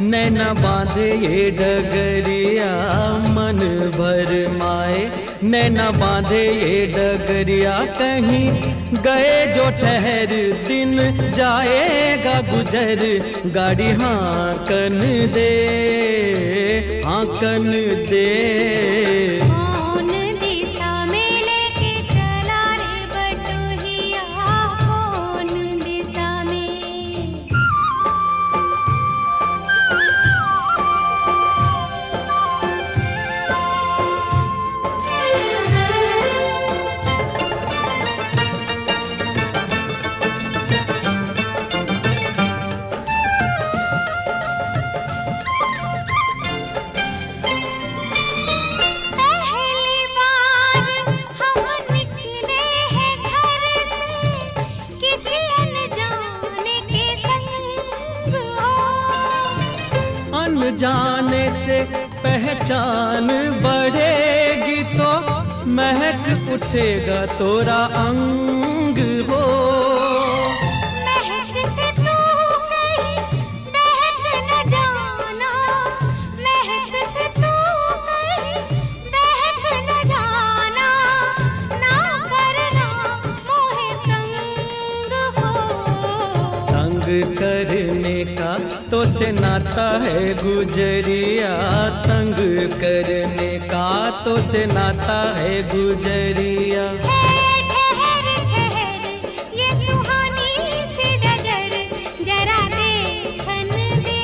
नैना बांधे ये डगरिया मन भर माए, नैना बांधे ये डगरिया कहीं गए जो ठहर दिन जाएगा गुजर, गाड़ी हाँकन दे हाँकन दे। जाने से पहचान बढ़ेगी तो महक उठेगा तोरा अंग हो। महक से तू कहीं महक न जाना, महक से तू कहीं महक न जाना, ना करना मोहे तंग हो। तंग करने का तो से नाता है गुजरिया, तंग करने का तो से नाता है गुजरिया। ठहर ठहर ये सुहानी सी डगर, जरा देखन दे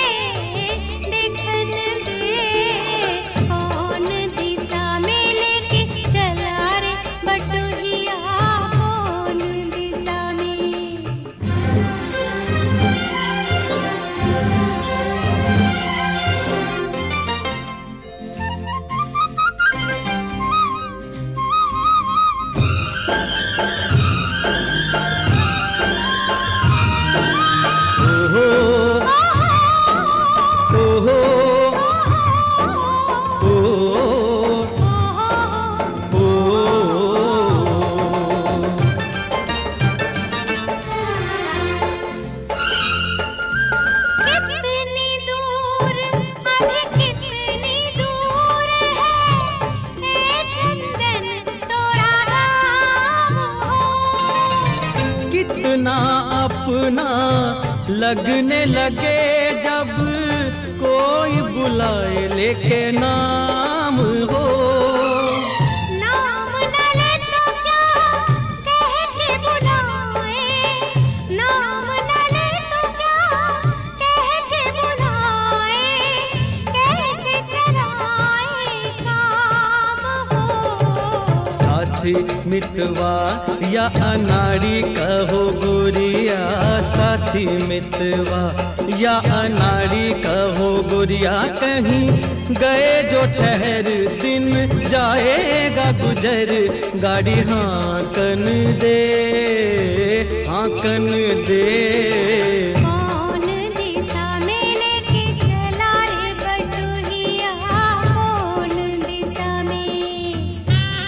देखन दे। कौन दिशा में लेके चला रे बटुहिया, कौन दिशा में। कितना अपना लगने लगे जब कोई बुलाए लेके नाम हो। नाम न ले तो क्या कह के बुलाए, नाम न ले तो क्या कह के बुलाए, कैसे चलाए काम हो। साथी मितवा या अनाड़ी कहो गोरिया, साथी मितवा या अनाड़ी कहो गोरिया, कहीं गए जो ठहर दिन जाएगा गुजर, गाड़ी हाँकन दे हाँकन दे। कौन दिशा में लेके चला रे बटुहिया, कौन दिशा में।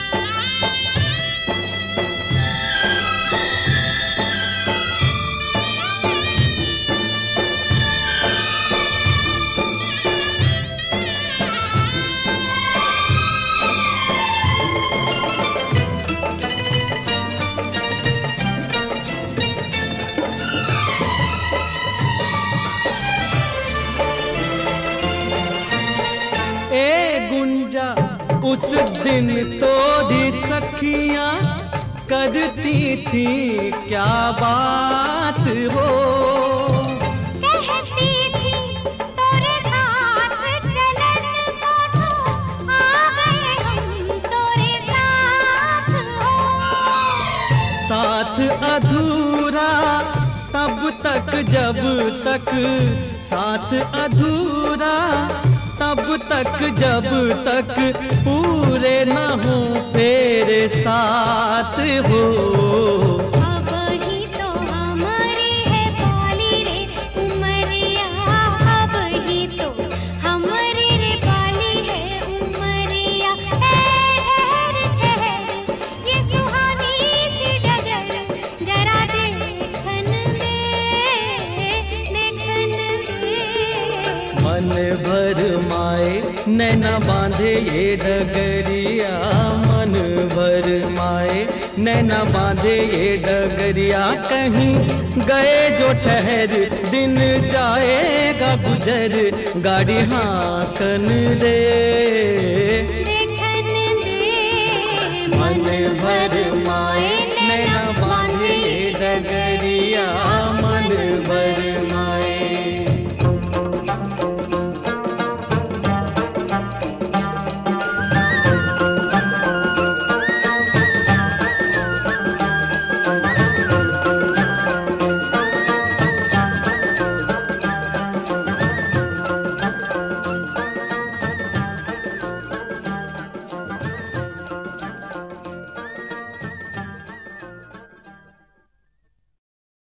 उस दिन तो दी सखियां करती थी क्या बात हो। कहती थी तोरे साथ चलन को सो, आ गए हम तोरे साथ हो। साथ अधूरा तब तक जब तक, साथ अधूरा तब तक जब तक पूरे न हो तेरे साथ हो। अब ही तो हमारी है बाली रे उमरिया, अब ही तो हमारी रे बाली है उमरिया। ठहर ठहर ये सुहानी सी डगर, जरा देखन दे देखन दे। बांधे ये डगरिया मन भर माए, नैना बांधे ये डगरिया कहीं गए जो ठहर, दिन जाएगा गुजर गाड़ी हाँकन दे, देखन दे मन भर माए।